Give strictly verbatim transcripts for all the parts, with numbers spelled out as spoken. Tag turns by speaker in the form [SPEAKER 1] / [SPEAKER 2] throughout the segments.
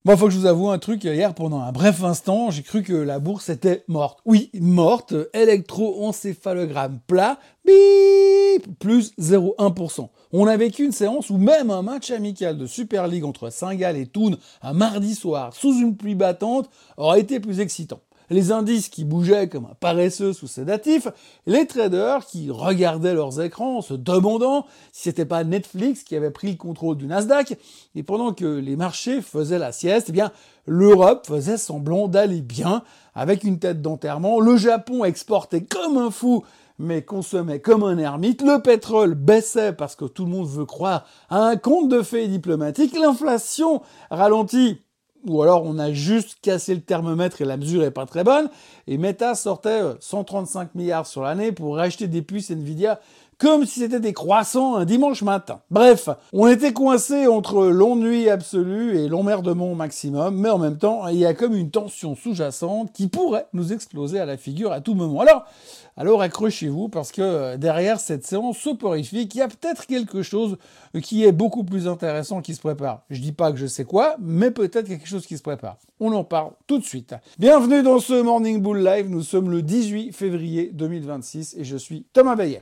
[SPEAKER 1] Bon, faut que je vous avoue un truc, hier, pendant un bref instant, j'ai cru que la bourse était morte. Oui, morte, électroencéphalogramme plat, bip, plus zéro virgule un pour cent. On a vécu une séance où même un match amical de Super League entre Saint-Gall et Thun, un mardi soir, sous une pluie battante, aurait été plus excitant. Les indices qui bougeaient comme un paresseux sous sédatif, les traders qui regardaient leurs écrans en se demandant si c'était pas Netflix qui avait pris le contrôle du Nasdaq, et pendant que les marchés faisaient la sieste, eh bien, l'Europe faisait semblant d'aller bien, avec une tête d'enterrement, le Japon exportait comme un fou, mais consommait comme un ermite, le pétrole baissait parce que tout le monde veut croire à un conte de fées diplomatique, l'inflation ralentit, ou alors on a juste cassé le thermomètre et la mesure est pas très bonne, et Meta sortait cent trente-cinq milliards sur l'année pour racheter des puces Nvidia comme si c'était des croissants un dimanche matin. Bref, on était coincé entre l'ennui absolu et l'emmerdement maximum, mais en même temps, il y a comme une tension sous-jacente qui pourrait nous exploser à la figure à tout moment. Alors, alors accrochez-vous, parce que derrière cette séance soporifique, il y a peut-être quelque chose qui est beaucoup plus intéressant qui se prépare. Je dis pas que je sais quoi, mais peut-être quelque chose qui se prépare. On en parle tout de suite. Bienvenue dans ce Morning Bull Live, nous sommes le dix-huit février deux mille vingt-six et je suis Thomas Veillet.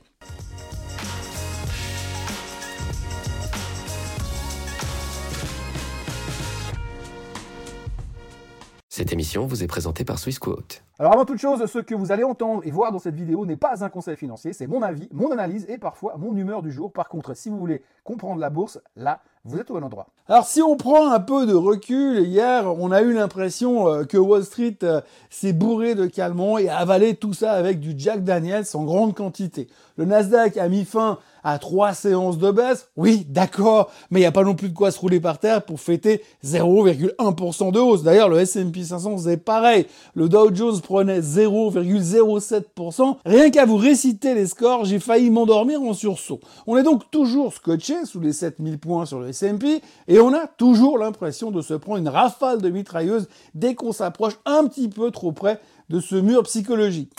[SPEAKER 2] Cette émission vous est présentée par Swissquote.
[SPEAKER 1] Alors avant toute chose, ce que vous allez entendre et voir dans cette vidéo n'est pas un conseil financier, c'est mon avis, mon analyse et parfois mon humeur du jour. Par contre, si vous voulez comprendre la bourse, là, vous êtes au bon endroit. Alors si on prend un peu de recul, hier, on a eu l'impression que Wall Street s'est bourré de calmant et a avalé tout ça avec du Jack Daniels en grande quantité. Le Nasdaq a mis fin à trois séances de baisse, oui, d'accord, mais il n'y a pas non plus de quoi se rouler par terre pour fêter zéro virgule un pour cent de hausse. D'ailleurs, le S and P cinq cents faisait pareil. Le Dow Jones prenait zéro virgule zéro sept pour cent. Rien qu'à vous réciter les scores, j'ai failli m'endormir en sursaut. On est donc toujours scotché sous les sept mille points sur le S and P et on a toujours l'impression de se prendre une rafale de mitrailleuse dès qu'on s'approche un petit peu trop près de ce mur psychologique.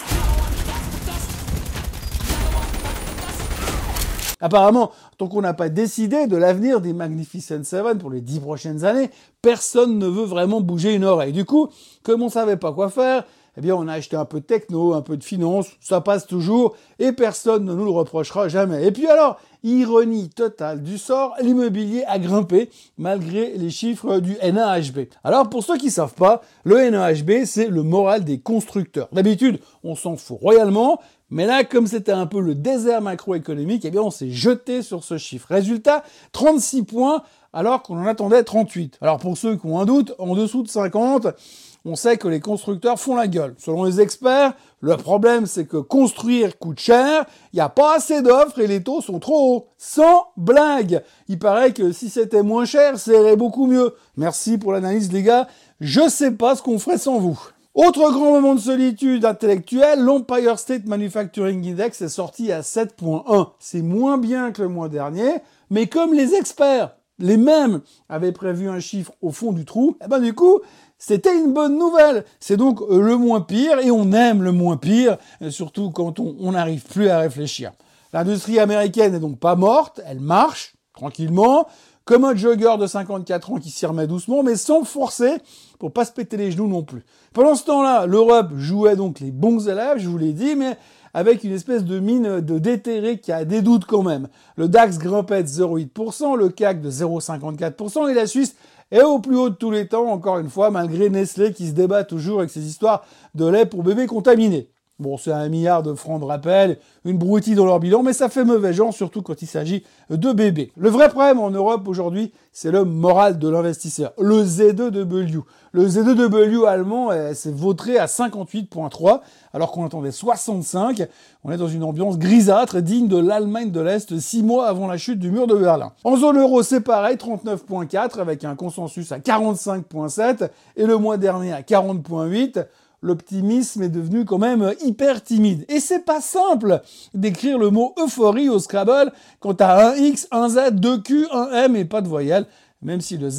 [SPEAKER 1] Apparemment, tant qu'on n'a pas décidé de l'avenir des Magnificent Seven pour les dix prochaines années, personne ne veut vraiment bouger une oreille. Du coup, comme on savait pas quoi faire, eh bien, on a acheté un peu de techno, un peu de finance, ça passe toujours, et personne ne nous le reprochera jamais. Et puis alors, ironie totale du sort, l'immobilier a grimpé, malgré les chiffres du N A H B. Alors, pour ceux qui savent pas, le N A H B, c'est le moral des constructeurs. D'habitude, on s'en fout royalement, mais là, comme c'était un peu le désert macroéconomique, eh bien, on s'est jeté sur ce chiffre. Résultat, trente-six points, alors qu'on en attendait trente-huit. Alors, pour ceux qui ont un doute, en dessous de cinquante, on sait que les constructeurs font la gueule. Selon les experts, le problème, c'est que construire coûte cher, il n'y a pas assez d'offres et les taux sont trop hauts. Sans blague. Il paraît que si c'était moins cher, ça irait beaucoup mieux. Merci pour l'analyse, les gars. Je sais pas ce qu'on ferait sans vous. Autre grand moment de solitude intellectuelle, l'Empire State Manufacturing Index est sorti à sept virgule un. C'est moins bien que le mois dernier, mais comme les experts, les mêmes, avaient prévu un chiffre au fond du trou, eh ben du coup, c'était une bonne nouvelle. C'est donc le moins pire, et on aime le moins pire, surtout quand on n'arrive plus à réfléchir. L'industrie américaine n'est donc pas morte, elle marche, tranquillement, comme un jogger de cinquante-quatre ans qui s'y remet doucement, mais sans forcer, pour pas se péter les genoux non plus. Pendant ce temps-là, l'Europe jouait donc les bons élèves, je vous l'ai dit, mais avec une espèce de mine de déterré qui a des doutes quand même. Le DAX grimpait de zéro virgule huit pour cent, le C A C de zéro virgule cinquante-quatre pour cent, et la Suisse est au plus haut de tous les temps, encore une fois, malgré Nestlé qui se débat toujours avec ses histoires de lait pour bébés contaminés. Bon, c'est un milliard de francs de rappel, une broutille dans leur bilan, mais ça fait mauvais genre, surtout quand il s'agit de bébés. Le vrai problème en Europe aujourd'hui, c'est le moral de l'investisseur, le Z deux W. Le Z deux W allemand s'est vautré à cinquante-huit virgule trois, alors qu'on attendait soixante-cinq. On est dans une ambiance grisâtre, digne de l'Allemagne de l'Est, six mois avant la chute du mur de Berlin. En zone euro, c'est pareil, trente-neuf virgule quatre, avec un consensus à quarante-cinq virgule sept, et le mois dernier à quarante virgule huit. L'optimisme est devenu quand même hyper timide. Et c'est pas simple d'écrire le mot euphorie au Scrabble quand t'as un X, un Z, deux Q, un M et pas de voyelle, même si le Z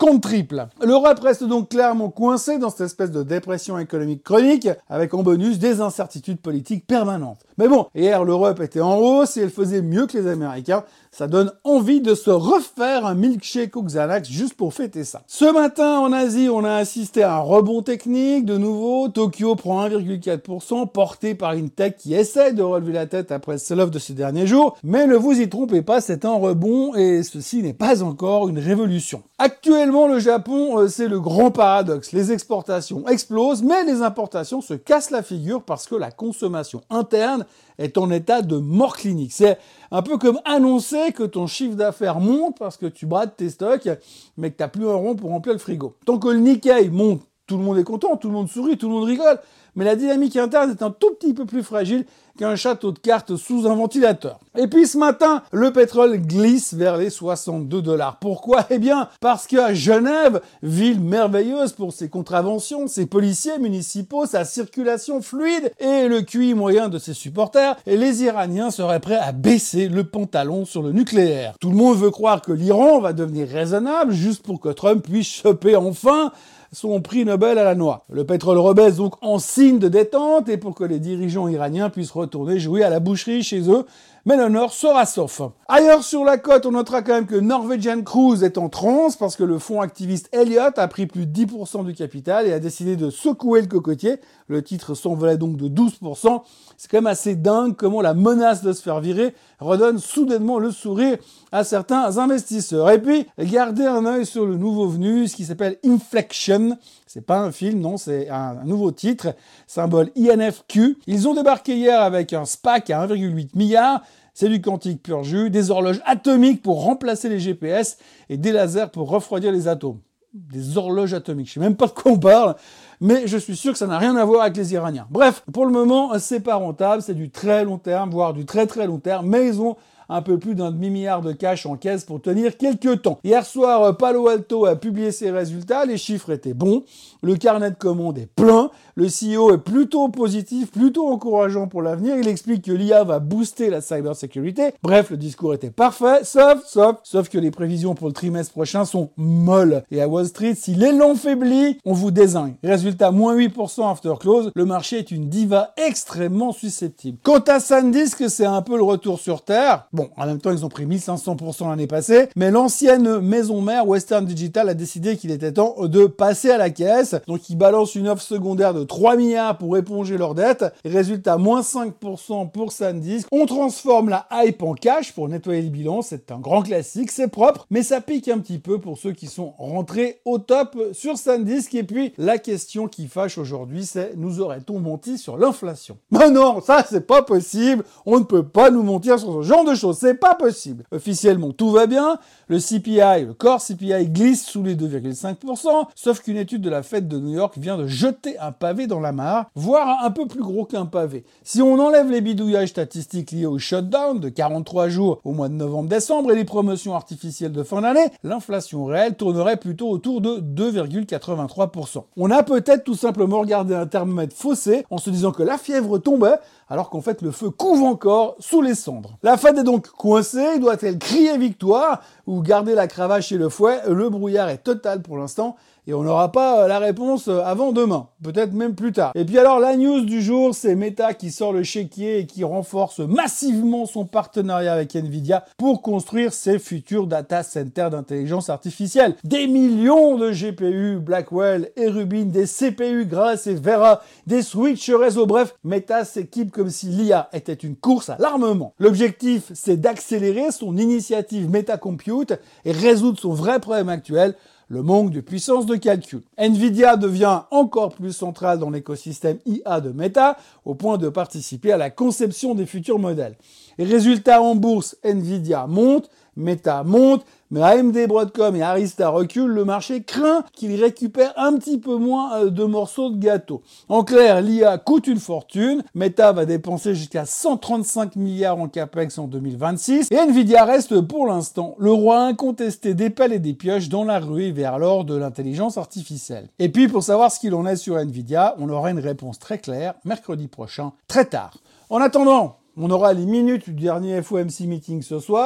[SPEAKER 1] compte triple. L'Europe reste donc clairement coincée dans cette espèce de dépression économique chronique, avec en bonus des incertitudes politiques permanentes. Mais bon, hier l'Europe était en hausse et elle faisait mieux que les Américains. Ça donne envie de se refaire un milkshake au Xanax juste pour fêter ça. Ce matin, en Asie, on a assisté à un rebond technique. De nouveau, Tokyo prend un virgule quatre pour cent, porté par une tech qui essaie de relever la tête après le sell-off de ces derniers jours. Mais ne vous y trompez pas, c'est un rebond et ceci n'est pas encore une révolution. Actuellement, le Japon, euh, c'est le grand paradoxe. Les exportations explosent, mais les importations se cassent la figure parce que la consommation interne est en état de mort clinique. C'est un peu comme annoncer que ton chiffre d'affaires monte parce que tu brades tes stocks, mais que t'as plus un rond pour remplir le frigo. Tant que le Nikkei monte, tout le monde est content, tout le monde sourit, tout le monde rigole, mais la dynamique interne est un tout petit peu plus fragile qu'un château de cartes sous un ventilateur. Et puis ce matin, le pétrole glisse vers les soixante-deux dollars. Pourquoi ? Eh bien, parce qu'à Genève, ville merveilleuse pour ses contraventions, ses policiers municipaux, sa circulation fluide et le Q I moyen de ses supporters, les Iraniens seraient prêts à baisser le pantalon sur le nucléaire. Tout le monde veut croire que l'Iran va devenir raisonnable juste pour que Trump puisse choper enfin son prix Nobel à la noix. Le pétrole rebaisse donc en signe de détente et pour que les dirigeants iraniens puissent retourner jouer à la boucherie chez eux, mais le Nord sera sauf. Ailleurs sur la côte, on notera quand même que Norwegian Cruise est en transe parce que le fonds activiste Elliott a pris plus de dix pour cent du capital et a décidé de secouer le cocotier. Le titre s'envolait donc de douze pour cent. C'est quand même assez dingue comment la menace de se faire virer redonne soudainement le sourire à certains investisseurs. Et puis, gardez un œil sur le nouveau venu, ce qui s'appelle Inflection. C'est pas un film, non, c'est un, un nouveau titre, symbole I N F Q. Ils ont débarqué hier avec un SPAC à un virgule huit milliard. C'est du quantique pur jus, des horloges atomiques pour remplacer les G P S et des lasers pour refroidir les atomes. Des horloges atomiques, je sais même pas de quoi on parle, mais je suis sûr que ça n'a rien à voir avec les Iraniens. Bref, pour le moment, c'est pas rentable, c'est du très long terme, voire du très très long terme, mais ils ont un peu plus d'un demi-milliard de cash en caisse pour tenir quelques temps. Hier soir, Palo Alto a publié ses résultats, les chiffres étaient bons, le carnet de commandes est plein, le C E O est plutôt positif, plutôt encourageant pour l'avenir, il explique que l'I A va booster la cybersécurité. Bref, le discours était parfait, sauf, sauf, sauf que les prévisions pour le trimestre prochain sont molles. Et à Wall Street, si l'élan faiblit, on vous désigne. Résultat, moins huit pour cent after close, le marché est une diva extrêmement susceptible. Quant à SanDisk, c'est un peu le retour sur Terre. Bon, en même temps, ils ont pris mille cinq cents pour cent l'année passée, mais l'ancienne maison mère, Western Digital, a décidé qu'il était temps de passer à la caisse. Donc, ils balancent une offre secondaire de trois milliards pour éponger leurs dettes. Résultat, moins cinq pour cent pour SanDisk. On transforme la hype en cash pour nettoyer le bilan. C'est un grand classique, c'est propre, mais ça pique un petit peu pour ceux qui sont rentrés au top sur SanDisk. Et puis, la question qui fâche aujourd'hui, c'est nous aurait-on menti sur l'inflation ? Mais non, ça, c'est pas possible. On ne peut pas nous mentir sur ce genre de choses. C'est pas possible. Officiellement, tout va bien. Le C P I, le core C P I glisse sous les deux virgule cinq pour cent, sauf qu'une étude de la Fed de New York vient de jeter un pavé dans la mare, voire un peu plus gros qu'un pavé. Si on enlève les bidouillages statistiques liés au shutdown de quarante-trois jours au mois de novembre-décembre et les promotions artificielles de fin d'année, l'inflation réelle tournerait plutôt autour de deux virgule quatre-vingt-trois pour cent. On a peut-être tout simplement regardé un thermomètre faussé en se disant que la fièvre tombait, alors qu'en fait le feu couve encore sous les cendres. La Fed est donc coincée, doit-elle crier victoire ou garder la cravache chez le fouet? Le brouillard est total pour l'instant et on n'aura pas la réponse avant demain, peut-être même plus tard. Et puis alors la news du jour, c'est Meta qui sort le chéquier et qui renforce massivement son partenariat avec Nvidia pour construire ses futurs data centers d'intelligence artificielle. Des millions de G P U Blackwell et Rubin, des C P U Grace et Vera, des switches réseau, bref, Meta s'équipe comme si l'I A était une course à l'armement. L'objectif, c'est d'accélérer son initiative Meta Compute et résoudre son vrai problème actuel, le manque de puissance de calcul. Nvidia devient encore plus centrale dans l'écosystème I A de Meta, au point de participer à la conception des futurs modèles. Et résultat en bourse, Nvidia monte, Meta monte, mais A M D, Broadcom et Arista reculent, le marché craint qu'il récupère un petit peu moins de morceaux de gâteau. En clair, l'I A coûte une fortune, Meta va dépenser jusqu'à cent trente-cinq milliards en capex en deux mille vingt-six, et Nvidia reste pour l'instant le roi incontesté des pelles et des pioches dans la ruée vers l'or de l'intelligence artificielle. Et puis, pour savoir ce qu'il en est sur Nvidia, on aura une réponse très claire mercredi prochain, très tard. En attendant, on aura les minutes du dernier F O M C meeting ce soir.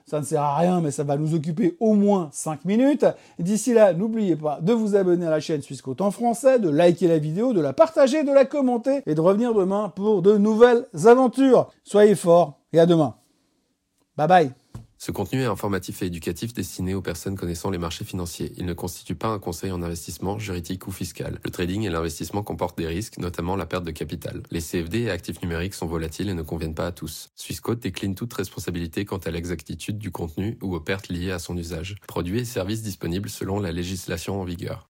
[SPEAKER 1] Ça ne sert à rien, mais ça va nous occuper au moins cinq minutes. D'ici là, n'oubliez pas de vous abonner à la chaîne Swissquote en français, de liker la vidéo, de la partager, de la commenter et de revenir demain pour de nouvelles aventures. Soyez forts et à demain. Bye bye.
[SPEAKER 2] Ce contenu est informatif et éducatif destiné aux personnes connaissant les marchés financiers. Il ne constitue pas un conseil en investissement, juridique ou fiscal. Le trading et l'investissement comportent des risques, notamment la perte de capital. Les C F D et actifs numériques sont volatiles et ne conviennent pas à tous. Swissquote décline toute responsabilité quant à l'exactitude du contenu ou aux pertes liées à son usage. Produits et services disponibles selon la législation en vigueur.